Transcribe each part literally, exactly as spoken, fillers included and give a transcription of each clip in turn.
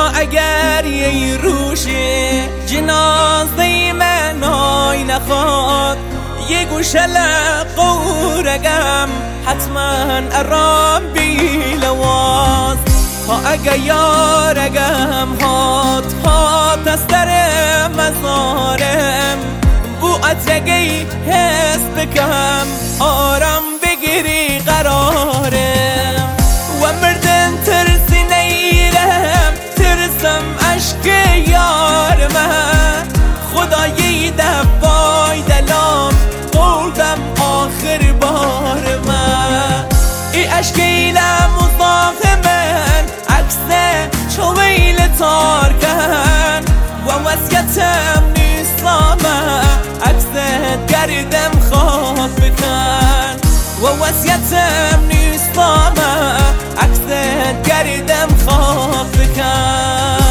اگر یه روشه جنازه من آی نخواد یه گوشه لقورگم حتما ارام بی لواز ها اگه یارگم هات هات از در مزارم بو اتگی حس بکم آرام بگیری قرارم و مردن ترسی نیرم ترسم عشق یار من خدایی دفای دلام قولدم آخر بار من ای عشقی لمزاق من عکسه چویل تار کن و وسیعتم نیستامه عکست گردم خواب بکن و وسیعتم نیستامه عکست گردم خواب بکن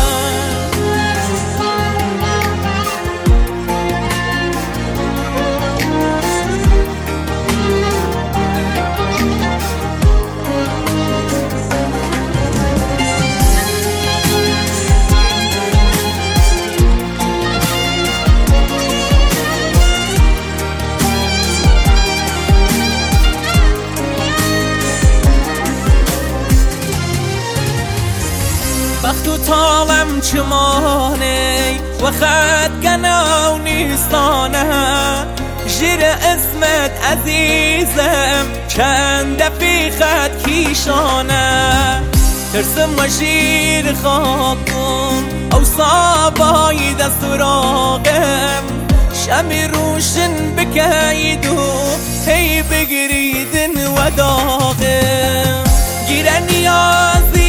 بخت و طالم چمانه و خد گناو نیستانه جیر اسمت عزیزم چند فی خد کیشانه ترسم و جیر خاکم او صابای دست راقم شمی روشن بکید و هی بگریدن و داغم گیره نیازی